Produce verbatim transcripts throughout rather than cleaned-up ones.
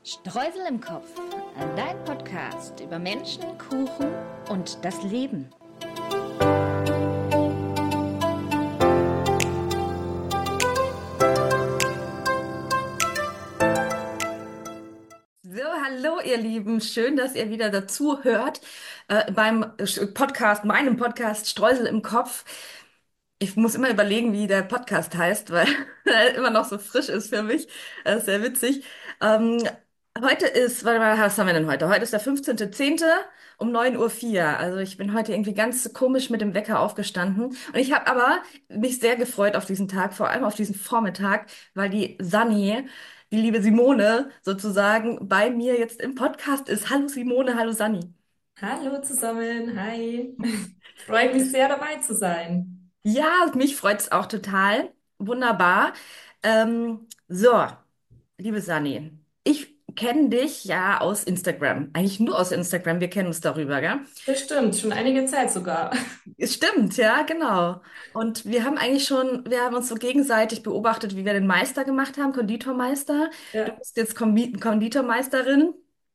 Streusel im Kopf, dein Podcast über Menschen, Kuchen und das Leben. So, hallo ihr Lieben, schön, dass ihr wieder dazu hört äh, beim Podcast, meinem Podcast Streusel im Kopf. Ich muss immer überlegen, wie der Podcast heißt, weil er immer noch so frisch ist für mich. Das ist sehr witzig. Ähm, heute ist, warte mal, was haben wir denn heute? Heute ist der fünfzehnte zehnte um neun Uhr vier. Also ich bin heute irgendwie ganz komisch mit dem Wecker aufgestanden. Und ich habe aber mich sehr gefreut auf diesen Tag, vor allem auf diesen Vormittag, weil die Sanni, die liebe Simone sozusagen, bei mir jetzt im Podcast ist. Hallo Simone, hallo Sanni. Hallo zusammen, hi. Freut mich sehr dabei zu sein. Ja, mich freut's auch total. Wunderbar. Ähm, so, liebe Sani, ich kenne dich ja aus Instagram. Eigentlich nur aus Instagram. Wir kennen uns darüber, gell? Das stimmt, schon einige Zeit sogar. Es stimmt, ja, genau. Und wir haben eigentlich schon, wir haben uns so gegenseitig beobachtet, wie wir den Meister gemacht haben, Konditormeister. Du Ja, bist jetzt Kombi Konditormeisterin.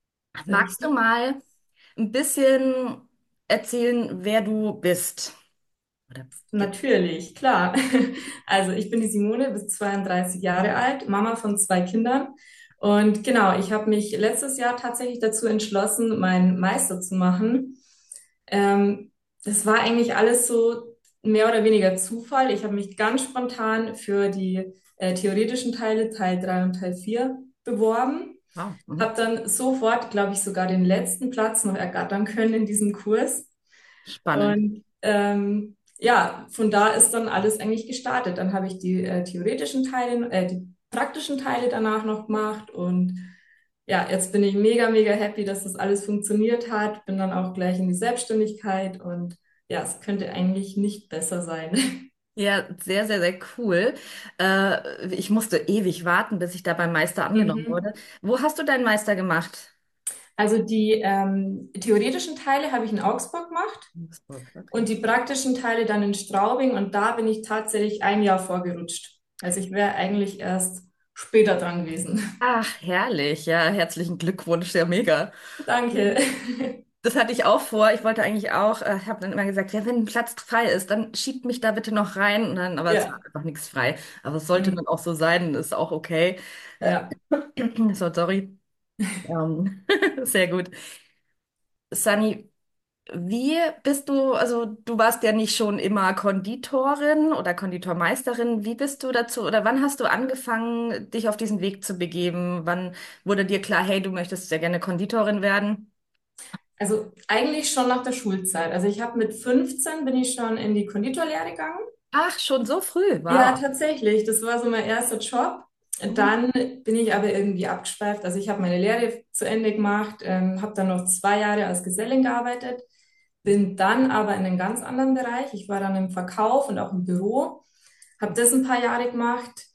Magst du richtig. mal ein bisschen erzählen, wer du bist? Oder, Natürlich, klar. Also ich bin die Simone, bis zweiunddreißig Jahre alt, Mama von zwei Kindern. Und genau, ich habe mich letztes Jahr tatsächlich dazu entschlossen, meinen Meister zu machen. Ähm, Das war eigentlich alles so mehr oder weniger Zufall. Ich habe mich ganz spontan für die äh, theoretischen Teile, Teil drei und Teil vier, beworben. wow. Mhm. Habe dann sofort, glaube ich, sogar den letzten Platz noch ergattern können in diesem Kurs. Spannend. Und ähm, ja, von da ist dann alles eigentlich gestartet. Dann habe ich die äh, theoretischen Teile, äh, die praktischen Teile danach noch gemacht. Und ja, jetzt bin ich mega, mega happy, dass das alles funktioniert hat. Bin dann auch gleich in die Selbstständigkeit und ja, es könnte eigentlich nicht besser sein. Ja, sehr, sehr, sehr cool. Äh, ich musste ewig warten, bis ich da beim Meister angenommen Mhm. wurde. Wo hast du deinen Meister gemacht? Also die ähm, theoretischen Teile habe ich in Augsburg gemacht. Innsbruck, okay. Und die praktischen Teile dann in Straubing und da bin ich tatsächlich ein Jahr vorgerutscht. Also ich wäre eigentlich erst später dran gewesen. Ach, herrlich. Ja, herzlichen Glückwunsch. Ja, mega. Danke. Das hatte ich auch vor. Ich wollte eigentlich auch, äh, habe dann immer gesagt, ja, wenn ein Platz frei ist, dann schiebt mich da bitte noch rein. Und dann, aber es war Ja. einfach nichts frei. Aber es sollte dann Hm. auch so sein, ist auch okay. Äh, Ja. so, sorry. Ähm, sehr gut. Sunny, wie bist du, also du warst ja nicht schon immer Konditorin oder Konditormeisterin. Wie bist du dazu oder wann hast du angefangen, dich auf diesen Weg zu begeben? Wann wurde dir klar, hey, du möchtest sehr gerne Konditorin werden? Also eigentlich schon nach der Schulzeit. Also ich habe mit fünfzehn bin ich schon in die Konditorlehre gegangen. Ach, schon so früh. Ja, Wow. tatsächlich. Das war so mein erster Job. Mhm. Dann bin ich aber irgendwie abgeschweift. Also ich habe meine Lehre zu Ende gemacht, ähm, habe dann noch zwei Jahre als Gesellin gearbeitet, bin dann aber in einen ganz anderen Bereich. Ich war dann im Verkauf und auch im Büro, habe das ein paar Jahre gemacht,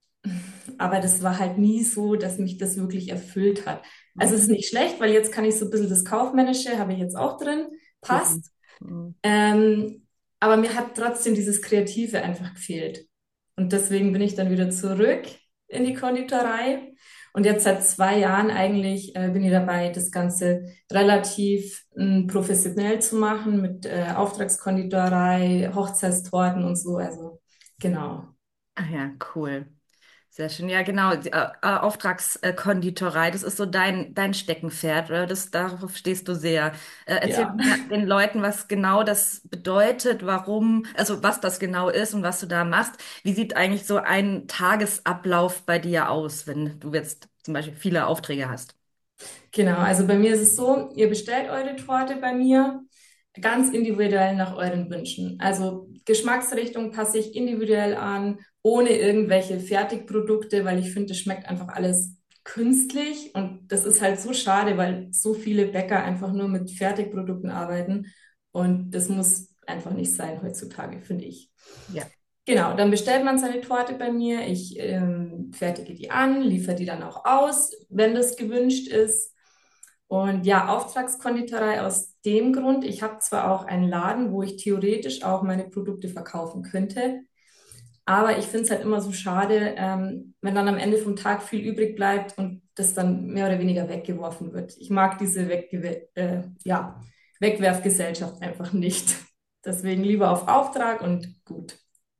aber das war halt nie so, dass mich das wirklich erfüllt hat. Also es ist nicht schlecht, weil jetzt kann ich so ein bisschen das Kaufmännische, habe ich jetzt auch drin, Super. passt. Mhm. Ähm, aber mir hat trotzdem dieses Kreative einfach gefehlt. Und deswegen bin ich dann wieder zurück in die Konditorei. Und jetzt seit zwei Jahren eigentlich äh, bin ich dabei, das Ganze relativ ähm, professionell zu machen mit äh, Auftragskonditorei, Hochzeitstorten und so. Also genau. Ah ja, cool. Sehr schön. Ja, genau. Die, äh, äh, Auftragskonditorei, das ist so dein, dein Steckenpferd, oder? Das, darauf stehst du sehr. Äh, erzähl Ja. doch mal den Leuten, was genau das bedeutet, warum, also was das genau ist und was du da machst. Wie sieht eigentlich so ein Tagesablauf bei dir aus, wenn du jetzt zum Beispiel viele Aufträge hast? Genau, also bei mir ist es so, ihr bestellt eure Torte bei mir ganz individuell nach euren Wünschen. Also Geschmacksrichtung passe ich individuell an, ohne irgendwelche Fertigprodukte, weil ich finde, das schmeckt einfach alles künstlich und das ist halt so schade, weil so viele Bäcker einfach nur mit Fertigprodukten arbeiten und das muss einfach nicht sein heutzutage, finde ich. Ja. Genau, dann bestellt man seine Torte bei mir. Ich ähm, fertige die an, liefere die dann auch aus, wenn das gewünscht ist. Und ja, Auftragskonditorei aus dem Grund, ich habe zwar auch einen Laden, wo ich theoretisch auch meine Produkte verkaufen könnte, aber ich finde es halt immer so schade, ähm, wenn dann am Ende vom Tag viel übrig bleibt und das dann mehr oder weniger weggeworfen wird. Ich mag diese Weggewe äh, ja, Wegwerfgesellschaft einfach nicht. Deswegen lieber auf Auftrag und gut.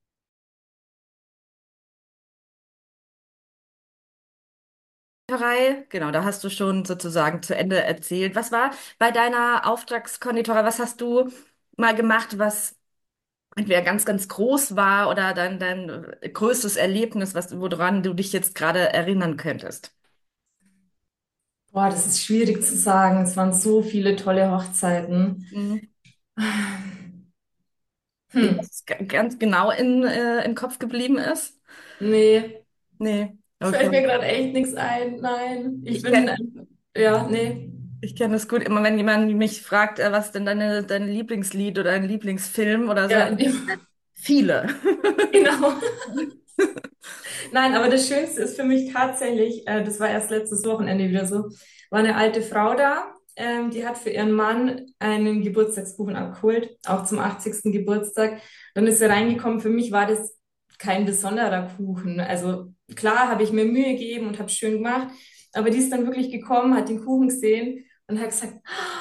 Konditorei, genau, da hast du schon sozusagen zu Ende erzählt. Was war bei deiner Auftragskonditorei, was hast du mal gemacht, was entweder ganz, ganz groß war oder dein, dein äh, größtes Erlebnis, was, woran du dich jetzt gerade erinnern könntest? Boah, das ist schwierig zu sagen. Es waren so viele tolle Hochzeiten. Mhm. Hm, Irgendwas, das g- ganz genau in, äh, im Kopf geblieben ist? nee, Nee, fällt mir okay. gerade echt nichts ein. Nein, ich Ich bin, kenne ein- ja, nee. ich kenn das gut. Immer wenn jemand mich fragt, äh, was denn deine, dein Lieblingslied oder dein Lieblingsfilm oder so, Ja, in dem, viele. genau. Nein, aber das Schönste ist für mich tatsächlich, äh, das war erst letztes Wochenende wieder so, war eine alte Frau da, ähm, die hat für ihren Mann einen Geburtstagskuchen abgeholt, auch zum achtzigsten Geburtstag. Dann ist sie reingekommen. Für mich war das kein besonderer Kuchen. Also klar habe ich mir Mühe gegeben und habe schön gemacht, aber die ist dann wirklich gekommen, hat den Kuchen gesehen und hat gesagt,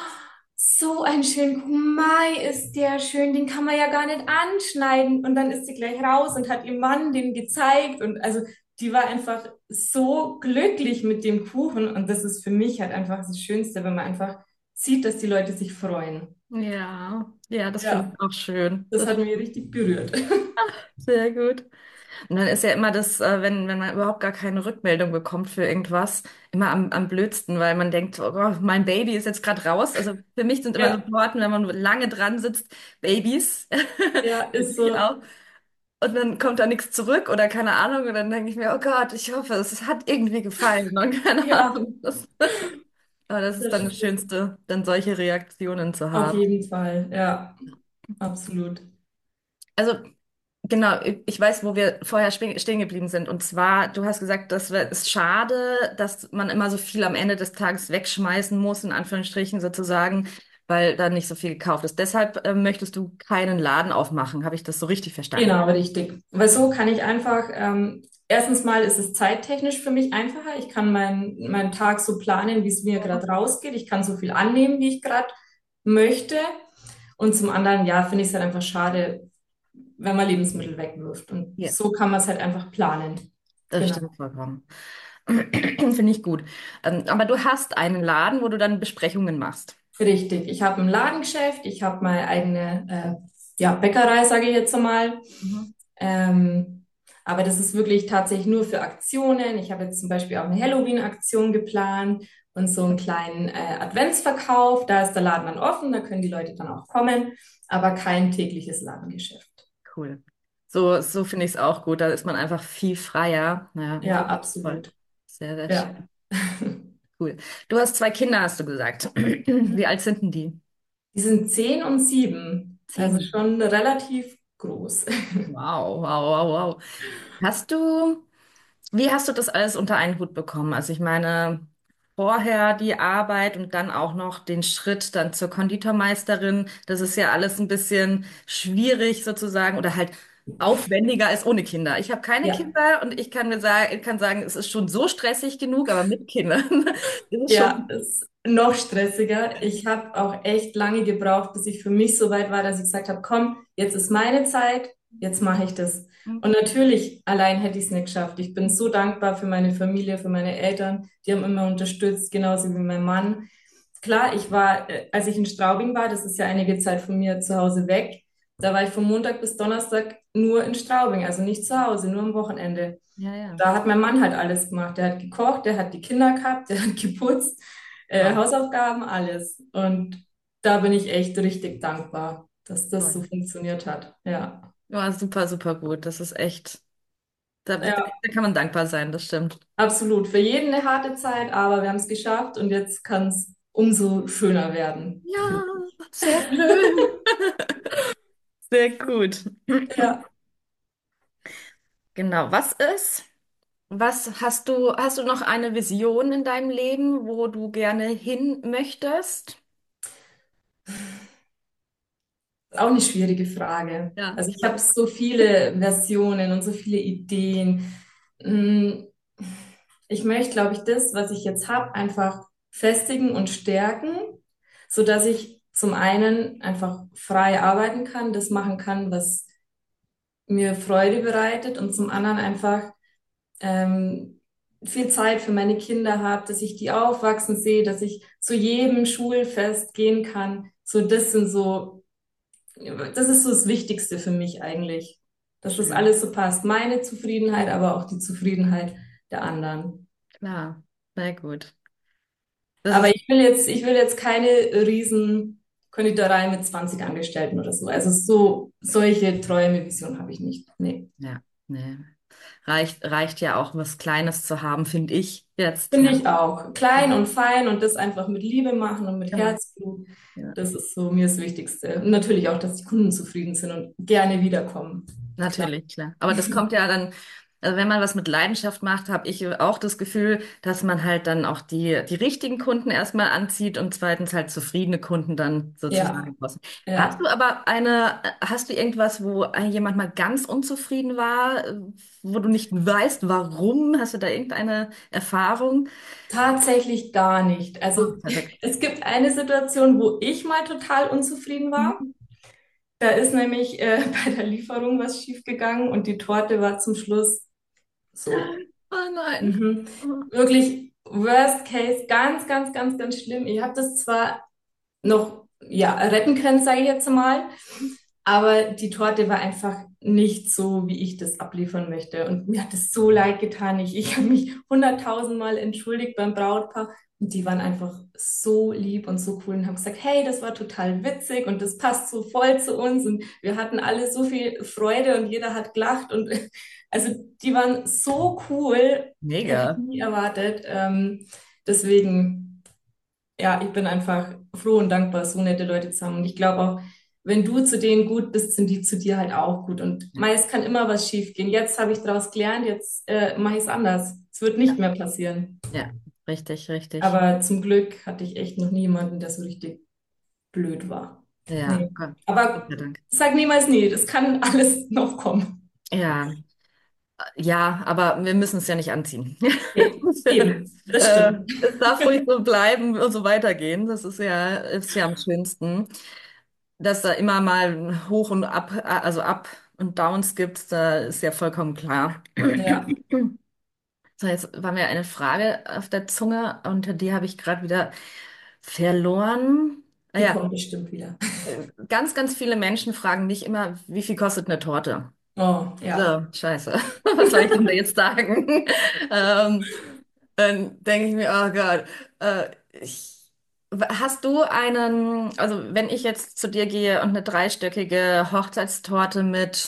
so ein schönen Kuchen, Mai ist der schön, den kann man ja gar nicht anschneiden. Und dann ist sie gleich raus und hat ihrem Mann den gezeigt. Und also die war einfach so glücklich mit dem Kuchen. Und das ist für mich halt einfach das Schönste, wenn man einfach sieht, dass die Leute sich freuen. Ja, ja, das finde Ja, ich auch schön. das Das hat mich richtig berührt. sehr gut. Und dann ist ja immer das, äh, wenn, wenn man überhaupt gar keine Rückmeldung bekommt für irgendwas, immer am, am blödsten, weil man denkt, oh Gott, mein Baby ist jetzt gerade raus. Also für mich sind immer so Ja, Worten, wenn man lange dran sitzt, Babys, ja, ist die so. auch. Und dann kommt da nichts zurück oder keine Ahnung. Und dann denke ich mir, oh Gott, ich hoffe, es hat irgendwie gefallen. Und keine Ja, Ahnung. Das, aber das ist das dann das stimmt. Schönste, dann solche Reaktionen zu Auf haben. jeden Fall. Ja, absolut. Also genau, ich ich weiß, wo wir vorher spe- stehen geblieben sind. Und zwar, du hast gesagt, das wär- ist schade, dass man immer so viel am Ende des Tages wegschmeißen muss, in Anführungsstrichen sozusagen, weil da nicht so viel gekauft ist. Deshalb äh, möchtest du keinen Laden aufmachen. Habe ich das so richtig verstanden? Genau, richtig. Weil so kann ich einfach, ähm, erstens mal ist es zeittechnisch für mich einfacher. Ich kann meinen meinen Tag so planen, wie es mir gerade rausgeht. Ich kann so viel annehmen, wie ich gerade möchte. Und zum anderen, ja, finde ich es halt einfach schade, wenn man Lebensmittel wegwirft. Und Ja, so kann man es halt einfach planen. das Genau. stimmt vollkommen. Finde ich gut. Ähm, aber du hast einen Laden, wo du dann Besprechungen machst. Richtig. Ich habe ein Ladengeschäft, ich habe meine eigene, äh, ja, Bäckerei, sage ich jetzt einmal. Mhm. Ähm, aber das ist wirklich tatsächlich nur für Aktionen. Ich habe jetzt zum Beispiel auch eine Halloween-Aktion geplant und so einen kleinen äh, Adventsverkauf. Da ist der Laden dann offen, da können die Leute dann auch kommen, aber kein tägliches Ladengeschäft. Cool. So, so finde ich es auch gut. Da ist man einfach viel freier. Ja, Ja, toll. absolut. Sehr, sehr Ja. schön. Cool. Du hast zwei Kinder, hast du gesagt. Wie alt sind denn die? Die sind zehn und sieben, also Zehn. schon relativ groß. Wow, wow, wow, wow. Hast du, wie hast du das alles unter einen Hut bekommen? Also ich meine, vorher die Arbeit und dann auch noch den Schritt dann zur Konditormeisterin. Das ist ja alles ein bisschen schwierig sozusagen oder halt aufwendiger als ohne Kinder. Ich habe keine Ja. Kinder und ich kann mir sagen, kann sagen, es ist schon so stressig genug, aber mit Kindern ist es Ja, schon. ist noch stressiger. Ich habe auch echt lange gebraucht, bis ich für mich so weit war, dass ich gesagt habe, komm, jetzt ist meine Zeit, jetzt mache ich das. Und natürlich, allein hätte ich es nicht geschafft. Ich bin so dankbar für meine Familie, für meine Eltern. Die haben immer unterstützt, genauso wie mein Mann. Klar, ich war, äh, als ich in Straubing war, das ist ja einige Zeit von mir zu Hause weg, da war ich von Montag bis Donnerstag nur in Straubing, also nicht zu Hause, nur am Wochenende. Ja, ja. Da hat mein Mann halt alles gemacht. Der hat gekocht, der hat die Kinder gehabt, der hat geputzt, äh, Wow. Hausaufgaben, alles. Und da bin ich echt richtig dankbar, dass das so Toll. funktioniert hat. Ja, Ja, super, super gut. Das ist echt, da, da ja, kann man dankbar sein, das stimmt. absolut. Für jeden eine harte Zeit, aber wir haben es geschafft und jetzt kann es umso schöner werden. Ja, sehr schön. Sehr gut. Ja. Genau, was ist? Was hast du, hast du noch eine Vision in deinem Leben, wo du gerne hin möchtest? Auch eine schwierige Frage. Ja, Also ich ich habe weiß. so viele Versionen und so viele Ideen. Mm, ich möchte, glaube ich, das, was ich jetzt habe, einfach festigen und stärken, so dass ich zum einen einfach frei arbeiten kann, das machen kann, was mir Freude bereitet und zum anderen einfach ähm, viel Zeit für meine Kinder habe, dass ich die aufwachsen sehe, dass ich zu jedem Schulfest gehen kann. So, das sind so, das ist so das Wichtigste für mich eigentlich, dass das Schön. alles so passt. Meine Zufriedenheit, aber auch die Zufriedenheit der anderen. Klar, sehr gut. Das Aber ist, ich will jetzt, ich will jetzt keine riesen Konditorei mit zwanzig Angestellten oder so. Also so, solche Träume, Visionen habe ich nicht. Nee. ja, nee. Reicht, reicht ja auch, was Kleines zu haben, finde ich jetzt. Finde Ja, ich auch. Klein und fein und das einfach mit Liebe machen und mit genau. Herzblut. Ja. Das ist so mir das Wichtigste. Und natürlich auch, dass die Kunden zufrieden sind und gerne wiederkommen. Klar. Natürlich, klar. Aber das kommt ja dann, also wenn man was mit Leidenschaft macht, habe ich auch das Gefühl, dass man halt dann auch die, die richtigen Kunden erstmal anzieht und zweitens halt zufriedene Kunden dann Ja, sozusagen raus. Hast du ja. aber eine, hast du irgendwas, wo jemand mal ganz unzufrieden war, wo du nicht weißt, warum? Hast du da irgendeine Erfahrung? Tatsächlich gar nicht. Oh, Also perfekt. es gibt eine Situation, wo ich mal total unzufrieden war. Mhm. Da ist nämlich äh, bei der Lieferung was schiefgegangen und die Torte war zum Schluss so. Oh nein. Mhm. Oh. Wirklich Worst Case, ganz, ganz, ganz, ganz schlimm. Ich habe das zwar noch ja, retten können, sage ich jetzt mal, aber die Torte war einfach nicht so, wie ich das abliefern möchte. Und mir hat es so leid getan. Ich, ich habe mich hunderttausendmal entschuldigt beim Brautpaar. Und die waren einfach so lieb und so cool und haben gesagt, hey, das war total witzig und das passt so voll zu uns. Und wir hatten alle so viel Freude und jeder hat gelacht. Und also die waren so cool. Hätte ich Mega. nie erwartet. Ähm, deswegen ja, ich bin einfach froh und dankbar, so nette Leute zu haben. Und ich glaube auch, wenn du zu denen gut bist, sind die zu dir halt auch gut. Und Ja, meist kann immer was schief gehen. Jetzt habe ich daraus gelernt, jetzt äh, mache ich es anders. Es wird nicht mehr passieren. ja, richtig, richtig. Aber zum Glück hatte ich echt noch niemanden, der so richtig blöd war. Ja, Nee. Gott, Gott Aber sei Dank. sag niemals nie, das kann alles noch kommen. Ja, ja, aber wir müssen es ja nicht anziehen. Nee, eben, das Äh, stimmt. es darf ruhig so bleiben und so weitergehen. Das ist ja, ist ja am schönsten. Dass da immer mal Hoch und Ab, also Up und Downs gibt, da ist ja vollkommen klar. Ja, So, jetzt war mir eine Frage auf der Zunge und die habe ich gerade wieder verloren. Ah die ja, kommt bestimmt wieder. ganz, ganz viele Menschen fragen mich immer, wie viel kostet eine Torte? Oh, ja. So, scheiße. Was soll ich denn da jetzt sagen? Ähm, dann denke ich mir, oh Gott, äh, ich, hast du einen, also wenn ich jetzt zu dir gehe und eine dreistöckige Hochzeitstorte mit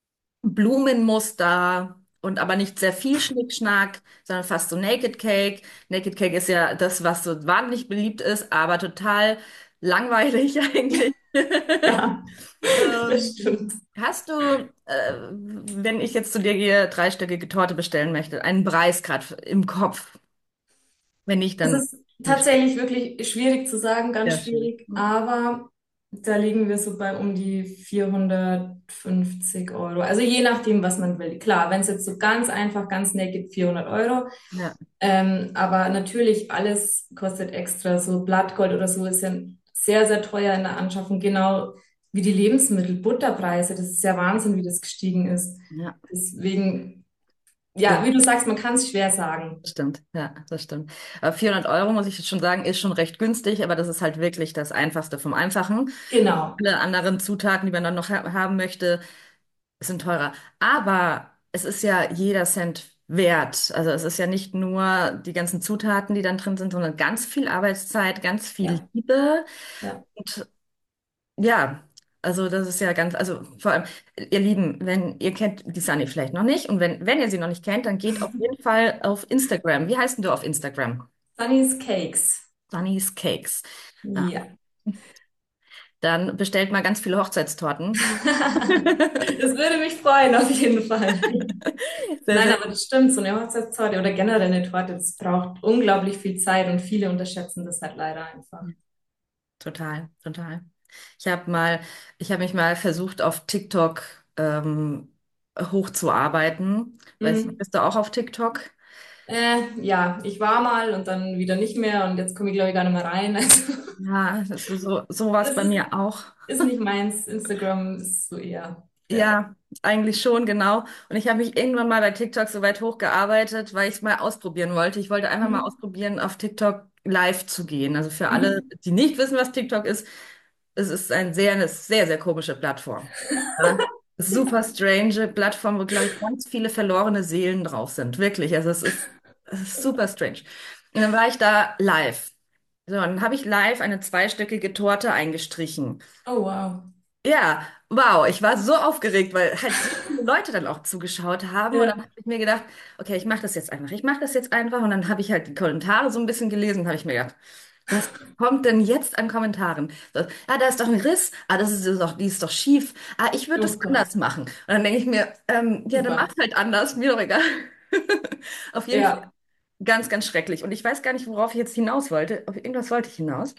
Blumenmuster und aber nicht sehr viel Schnickschnack, sondern fast so Naked Cake. Naked Cake ist ja das, was so wahnsinnig beliebt ist, aber total langweilig eigentlich. Ja, das Ähm, stimmt. hast du, äh, wenn ich jetzt zu dir gehe, dreistöckige Torte bestellen möchte, einen Preis gerade im Kopf? Wenn nicht, Es dann ist nicht. tatsächlich wirklich schwierig zu sagen, ganz Sehr schwierig. schwierig, aber da liegen wir so bei um die vierhundertfünfzig Euro. Also je nachdem, was man will. Klar, wenn es jetzt so ganz einfach, ganz naked vierhundert Euro. Ja, Ähm, aber natürlich alles kostet extra. So Blattgold oder so ist ja sehr, sehr teuer in der Anschaffung. Genau wie die Lebensmittel, Butterpreise. Das ist ja Wahnsinn, wie das gestiegen ist. ja. Deswegen, ja, wie du sagst, man kann es schwer sagen. Das stimmt, ja, das stimmt. Aber vierhundert Euro, muss ich jetzt schon sagen, ist schon recht günstig, aber das ist halt wirklich das Einfachste vom Einfachen. Genau. Alle anderen Zutaten, die man dann noch ha haben möchte, sind teurer. Aber es ist ja jeder Cent wert. Also es ist ja nicht nur die ganzen Zutaten, die dann drin sind, sondern ganz viel Arbeitszeit, ganz viel Ja, Liebe. ja. Und ja, also das ist ja ganz, also vor allem, ihr Lieben, wenn ihr kennt die Sunny vielleicht noch nicht und wenn, wenn ihr sie noch nicht kennt, dann geht auf jeden Fall auf Instagram. Wie heißt denn du auf Instagram? Sunny's Cakes. Sunny's Cakes. Ja. Ja. Dann bestellt mal ganz viele Hochzeitstorten. Das würde mich freuen, auf jeden Fall. Sehr, Nein, sehr aber das stimmt, so eine Hochzeitstorte oder generell eine Torte, das braucht unglaublich viel Zeit und viele unterschätzen das halt leider einfach. total, total. Ich habe mal, ich habe mich mal versucht, auf TikTok ähm, hochzuarbeiten. Weiß nicht, Mhm. bist du auch auf TikTok? Äh, ja, ich war mal und dann wieder nicht mehr und jetzt komme ich, glaube ich, gar nicht mehr rein. Also, Ja, das ist so, so war es das bei ist, mir auch. ist nicht meins. Instagram ist so eher, ja. Ja, eigentlich schon, genau. Und ich habe mich irgendwann mal bei TikTok so weit hochgearbeitet, weil ich es mal ausprobieren wollte. Ich wollte einfach mal Mhm. ausprobieren, auf TikTok live zu gehen. Also für alle, Mhm. die nicht wissen, was TikTok ist, es ist ein sehr, eine sehr, sehr komische Plattform. Ja. Super strange Plattform, wo, glaube ich, ganz viele verlorene Seelen drauf sind. Wirklich. Also es ist, es ist super strange. Und dann war ich da live. So, und dann habe ich live eine zweistöckige Torte eingestrichen. Oh, wow. Ja, wow, ich war so aufgeregt, weil halt so viele Leute dann auch zugeschaut haben. Und dann Ja, habe ich mir gedacht, okay, ich mache das jetzt einfach. Ich mache das jetzt einfach. Und dann habe ich halt die Kommentare so ein bisschen gelesen und habe ich mir gedacht, was kommt denn jetzt an Kommentaren? So, ah, da ist doch ein Riss. Ah, das ist doch, die ist doch schief. Ah, ich würde oh das Gott, anders machen. Und dann denke ich mir, ähm, ja, dann super. mach's halt anders, mir doch egal. Auf jeden Fall Ja, ganz, ganz schrecklich. Und ich weiß gar nicht, worauf ich jetzt hinaus wollte. Auf irgendwas wollte ich hinaus.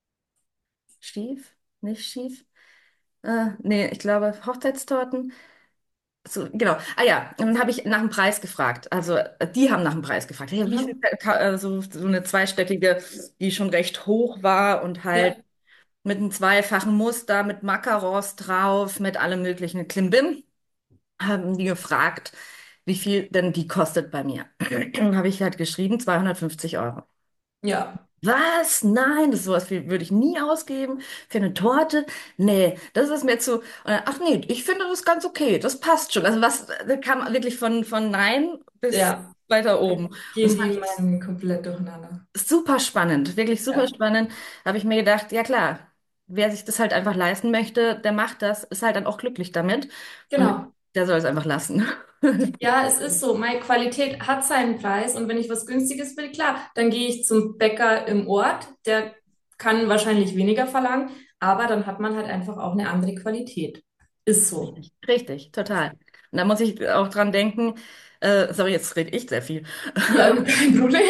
Schief? Nicht schief? Äh, nee, ich glaube Hochzeitstorten. So, genau. Ah ja, und dann habe ich nach dem Preis gefragt. Also äh, die haben nach dem Preis gefragt. Hey, wie viel mhm. ka- äh, so, so eine zweistöckige, die schon recht hoch war und halt Ja, mit einem zweifachen Muster, mit Macarons drauf, mit allem möglichen Klimbim, haben die gefragt, wie viel denn die kostet bei mir. Dann habe ich halt geschrieben, zweihundertfünfzig Euro. ja, Was? Nein, das sowas wie- würde ich nie ausgeben für eine Torte. Nee, das ist mir zu. Und dann, ach nee, ich finde das ganz okay. Das passt schon. Also was, da kam wirklich von, von Nein bis ja. weiter Da oben. Das gehen fand die ich Meinungen komplett durcheinander. super spannend, wirklich super Ja, spannend. Da habe ich mir gedacht, ja klar, wer sich das halt einfach leisten möchte, der macht das, ist halt dann auch glücklich damit. Und genau. der soll es einfach lassen. Ja, es ist so, meine Qualität hat seinen Preis und wenn ich was Günstiges will, klar, dann gehe ich zum Bäcker im Ort, der kann wahrscheinlich weniger verlangen, aber dann hat man halt einfach auch eine andere Qualität. Ist so. Richtig, richtig, total. Und da muss ich auch dran denken, äh, sorry, jetzt rede ich sehr viel. Ja, kein Problem.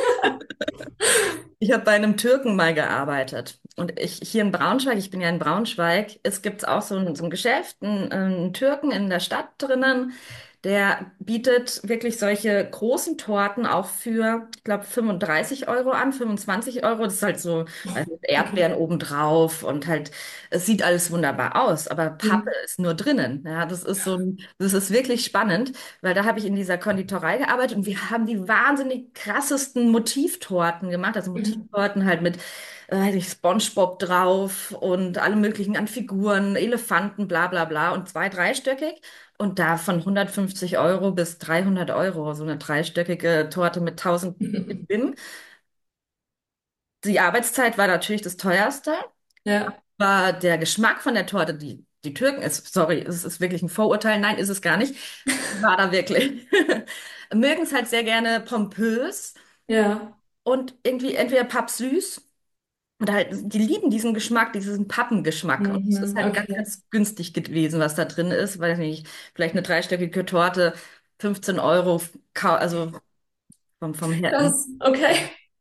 Ich habe bei einem Türken mal gearbeitet. Und ich hier in Braunschweig, ich bin ja in Braunschweig, es gibt auch so ein, so ein Geschäft, einen, einen Türken in der Stadt drinnen, der bietet wirklich solche großen Torten auch für, ich glaube, fünfunddreißig Euro an, fünfundzwanzig Euro. Das ist halt so, weiß nicht, Okay. Erdbeeren obendrauf und halt, es sieht alles wunderbar aus, aber Pappe Mhm. ist nur drinnen. Ja, das ist so ein, das ist wirklich spannend, weil da habe ich in dieser Konditorei gearbeitet und wir haben die wahnsinnig krassesten Motivtorten gemacht. Also Mhm. Motivtorten halt mit, äh, weiß ich, SpongeBob drauf und alle möglichen an Figuren, Elefanten, bla bla bla und zwei, dreistöckig. Und da von hundertfünfzig Euro bis dreihundert Euro, so eine dreistöckige Torte mit tausend Bim. Die Arbeitszeit war natürlich das teuerste, Ja. war der Geschmack von der Torte, die, die Türken ist, sorry, es ist wirklich ein Vorurteil, nein, ist es gar nicht, war da wirklich. Mögen es halt sehr gerne pompös Ja. und irgendwie entweder pappsüß oder halt, die lieben diesen Geschmack, diesen Pappengeschmack. Und es ist Mhm. halt ganz, Okay. ganz günstig gewesen, was da drin ist. Weiß nicht, vielleicht eine dreistöckige Torte, fünfzehn Euro, kau- also vom, vom Her Das, okay.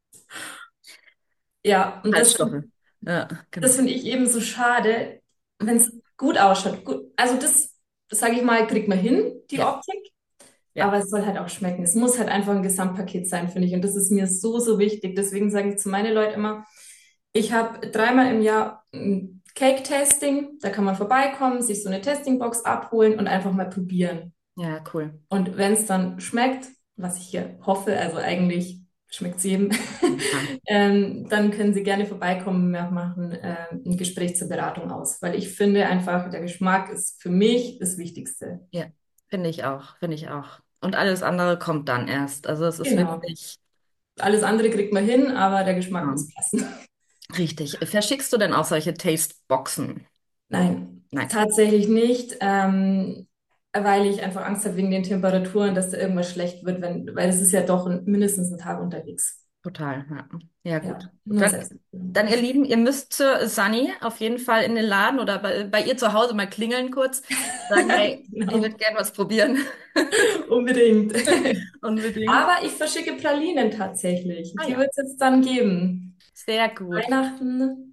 Ja, und das, Halbstoffe. Ja, das genau. finde ich eben so schade, wenn es gut ausschaut. Gut, also das, sage ich mal, kriegt man hin, die Ja, Optik. ja. Aber es soll halt auch schmecken. Es muss halt einfach ein Gesamtpaket sein, finde ich. Und das ist mir so, so wichtig. Deswegen sage ich zu meinen Leuten immer, ich habe dreimal im Jahr ein Cake-Tasting. Da kann man vorbeikommen, sich so eine Testingbox abholen und einfach mal probieren. Ja, cool. Und wenn es dann schmeckt, was ich hier hoffe, also eigentlich schmeckt es jedem, Ja, ähm, dann können Sie gerne vorbeikommen. Wir machen äh, ein Gespräch zur Beratung aus. Weil ich finde einfach, der Geschmack ist für mich das Wichtigste. ja. Finde ich auch, finde ich auch. Und alles andere kommt dann erst. Also es ist Genau. wirklich Alles andere kriegt man hin, aber der Geschmack ja, muss passen. richtig. Verschickst du denn auch solche Tasteboxen? Nein, Nein, tatsächlich nicht, ähm, weil ich einfach Angst habe wegen den Temperaturen, dass da irgendwas schlecht wird, wenn, weil es ist ja doch ein, mindestens einen Tag unterwegs. total. Ja, ja gut. Ja, nur Dann, selbst. dann, ihr Lieben, ihr müsst zur Sunny auf jeden Fall in den Laden oder bei, bei ihr zu Hause mal klingeln kurz. Sagen, hey, ich würde Genau, gerne was probieren. unbedingt. Unbedingt. Aber ich verschicke Pralinen tatsächlich. Ah Die ja, wird es jetzt dann geben. sehr gut. Weihnachten.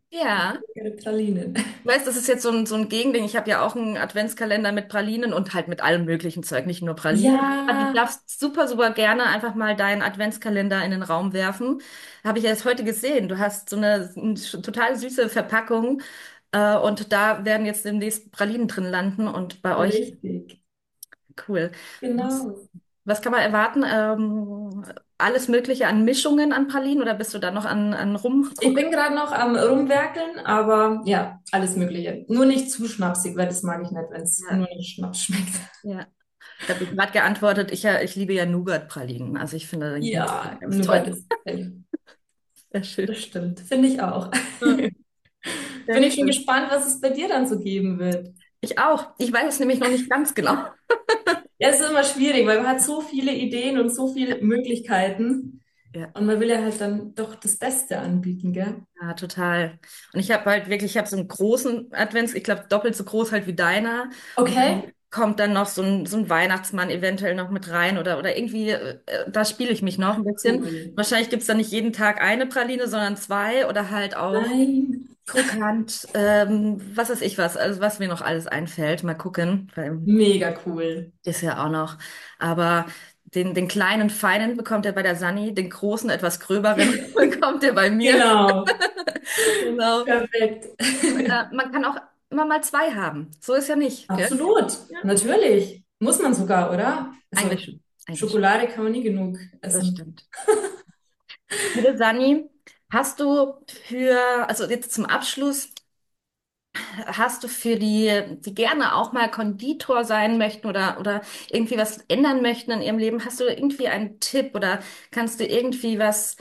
Ja. Ihre Pralinen. Du weißt, das ist jetzt so ein, so ein Gegending. Ich habe ja auch einen Adventskalender mit Pralinen und halt mit allem möglichen Zeug, nicht nur Pralinen. Aber du Ja, darfst super, super gerne einfach mal deinen Adventskalender in den Raum werfen. Habe ich erst heute gesehen. Du hast so eine, eine total süße Verpackung äh, und da werden jetzt demnächst Pralinen drin landen und bei euch, richtig. cool. Was, Genau. was kann man erwarten? Ähm, alles Mögliche an Mischungen an Pralinen oder bist du da noch an, an Ich Rumprogramm? bin gerade noch am Rumwerkeln, aber ja, alles Mögliche. Nur nicht zu schnapsig, weil das mag ich nicht, wenn es Ja, nur nach Schnaps schmeckt. ja. Da habe ich gerade geantwortet, ich, ja, ich liebe ja Nougat-Pralinen. Also ich finde die Ja, ganz toll. Nougat ist, Sehr schön. das stimmt. Finde ich auch. Ja, sehr Bin ich schon cool. gespannt, was es bei dir dann so geben wird. Ich auch. Ich weiß es nämlich noch nicht ganz genau. Ja, es ist immer schwierig, weil man hat so viele Ideen und so viele Möglichkeiten Ja, und man will ja halt dann doch das Beste anbieten, gell? ja, total. Und ich habe halt wirklich, ich habe so einen großen Advents, ich glaube doppelt so groß halt wie deiner. Und dann Okay. kommt dann noch so ein, so ein Weihnachtsmann eventuell noch mit rein oder, oder irgendwie, äh, da spiele ich mich noch ein bisschen. Cool. Wahrscheinlich gibt's dann nicht jeden Tag eine Praline, sondern zwei oder halt auch Nein. Krokant, ähm, was weiß ich was, also was mir noch alles einfällt. Mal gucken, weil Mega cool. ist ja auch noch. Aber den, den kleinen, feinen bekommt er bei der Sani, den großen, etwas gröberen bekommt er bei mir. Genau. Genau. Perfekt. Und, äh, man kann auch immer mal zwei haben. So ist ja nicht, gell? Absolut. Ja. Natürlich. Muss man sogar, oder? Eigentlich Also schon. Eigentlich schon. Schokolade kann man nie genug Das essen. stimmt. Liebe Sani, hast du für, also jetzt zum Abschluss, hast du für die, die gerne auch mal Konditor sein möchten oder, oder irgendwie was ändern möchten in ihrem Leben, hast du irgendwie einen Tipp oder kannst du irgendwie was,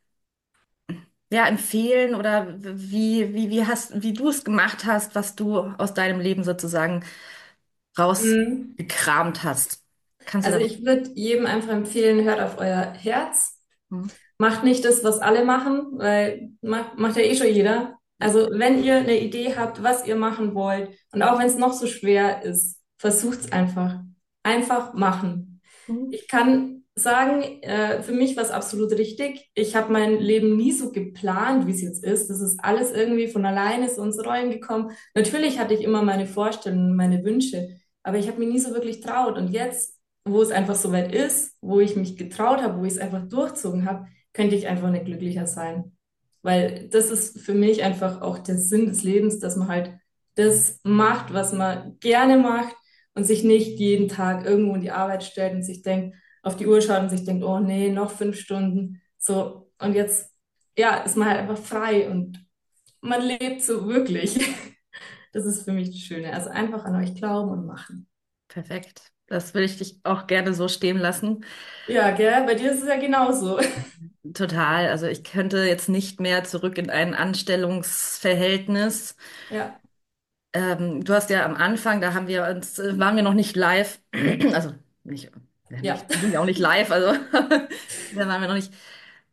ja, empfehlen oder wie, wie, wie hast, wie du es gemacht hast, was du aus deinem Leben sozusagen Mhm. rausgekramt hast? Kannst du Also da? ich würde jedem einfach empfehlen, hört auf euer Herz. Hm? Macht nicht das, was alle machen, weil macht, macht ja eh schon jeder. Also wenn ihr eine Idee habt, was ihr machen wollt, und auch wenn es noch so schwer ist, versucht's einfach. Einfach machen. Hm? Ich kann sagen, äh, für mich war es absolut richtig. Ich habe mein Leben nie so geplant, wie es jetzt ist. Das ist alles irgendwie von alleine so ins Rollen gekommen. Natürlich hatte ich immer meine Vorstellungen, meine Wünsche, aber ich habe mich nie so wirklich traut. Und jetzt, wo es einfach so weit ist, wo ich mich getraut habe, wo ich es einfach durchzogen habe, könnte ich einfach nicht glücklicher sein. Weil das ist für mich einfach auch der Sinn des Lebens, dass man halt das macht, was man gerne macht und sich nicht jeden Tag irgendwo in die Arbeit stellt und sich denkt, auf die Uhr schaut und sich denkt, oh nee, noch fünf Stunden. So, und jetzt, ja, ist man halt einfach frei und man lebt so wirklich. Das ist für mich das Schöne. Also einfach an euch glauben und machen. Perfekt. Das will ich dich auch gerne so stehen lassen. Ja, gell? Bei dir ist es ja genauso. Total. Also ich könnte jetzt nicht mehr zurück in ein Anstellungsverhältnis. Ja, Ähm, du hast ja am Anfang, da haben wir uns, äh, waren wir noch nicht live. Also nicht, ja, ja. nicht, wir sind ja auch nicht live, also da waren wir noch nicht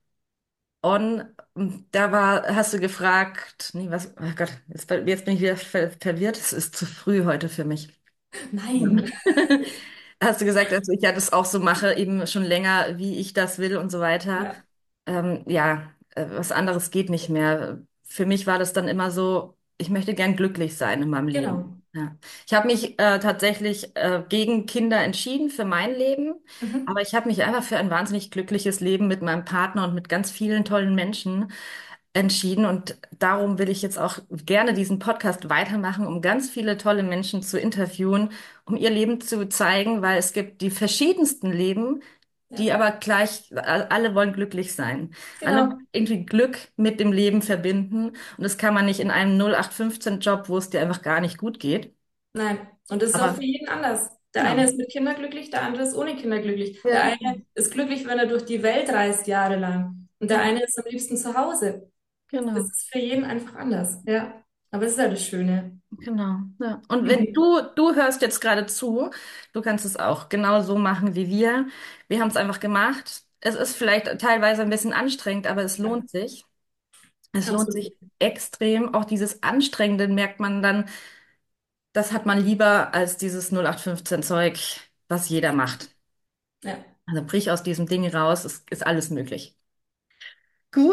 on. Da war, hast du gefragt, nee, was, oh Gott, jetzt, jetzt bin ich wieder ver verwirrt. Es ist zu früh heute für mich. Nein. Hast du gesagt, dass ich ja das auch so mache, eben schon länger, wie ich das will und so weiter. Ja, Ähm, ja, äh, was anderes geht nicht mehr. Für mich war das dann immer so, ich möchte gern glücklich sein in meinem Leben. genau. Ja. Ich habe mich äh, tatsächlich äh, gegen Kinder entschieden für mein Leben, Mhm. aber ich habe mich einfach für ein wahnsinnig glückliches Leben mit meinem Partner und mit ganz vielen tollen Menschen entschieden. Und darum will ich jetzt auch gerne diesen Podcast weitermachen, um ganz viele tolle Menschen zu interviewen, um ihr Leben zu zeigen, weil es gibt die verschiedensten Leben, die Ja, aber gleich, alle wollen glücklich sein. Alle wollen genau. irgendwie Glück mit dem Leben verbinden. Und das kann man nicht in einem null acht fünfzehn Job, wo es dir einfach gar nicht gut geht. Nein. Und das ist auch Aber für jeden anders. Der eine genau. ist mit Kindern glücklich, der andere ist ohne Kinder glücklich. Der Ja, eine ist glücklich, wenn er durch die Welt reist, jahrelang. Und der eine ist am liebsten zu Hause. Es genau. ist für jeden einfach anders. Ja. Aber es ist ja das Schöne. Genau, ja. Und wenn Mhm. du, du hörst jetzt gerade zu, du kannst es auch genau so machen wie wir. Wir haben es einfach gemacht. Es ist vielleicht teilweise ein bisschen anstrengend, aber es Ja, lohnt sich. Es lohnt absolut. sich extrem. Auch dieses Anstrengende merkt man dann, das hat man lieber als dieses null acht fünfzehn Zeug, was jeder macht. Ja. Also brich aus diesem Ding raus, es ist alles möglich. Gut,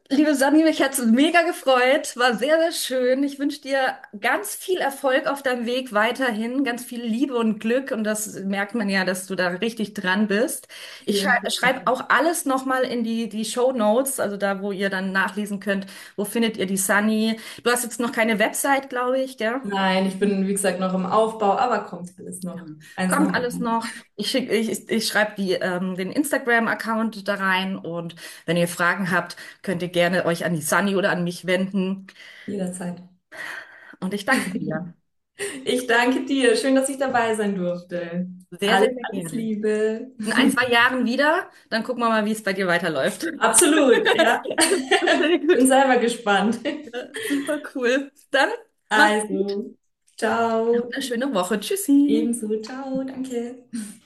liebe Sanni, mich hat's mega gefreut. War sehr, sehr schön. Ich wünsche dir ganz viel Erfolg auf deinem Weg weiterhin, ganz viel Liebe und Glück. Und das merkt man ja, dass du da richtig dran bist. Ich schrei Vielen, vielen schreibe Dank. auch alles nochmal in die, die Show Notes, also da, wo ihr dann nachlesen könnt, wo findet ihr die Sunny. Du hast jetzt noch keine Website, glaube ich, gell? Nein, ich bin, wie gesagt, noch im Aufbau, aber kommt alles Ja. noch. Eins nach Kommt dem alles anderen. noch. Ich schick, ich, ich schreibe die, ähm, den Instagram-Account da rein und wenn ihr Fragen habt, könnt ihr gerne euch an die Sunny oder an mich wenden. Jederzeit. Und ich danke dir. Ich danke dir. Schön, dass ich dabei sein durfte. Sehr, Alles, sehr, sehr alles gerne. Liebe. In ein, zwei Jahren wieder, dann gucken wir mal, wie es bei dir weiterläuft. Absolut, ja. Sehr Bin gut. selber gespannt. Ja, super cool. Dann mach's gut. Also, ciao. Eine schöne Woche. Tschüssi. Ebenso, ciao, danke.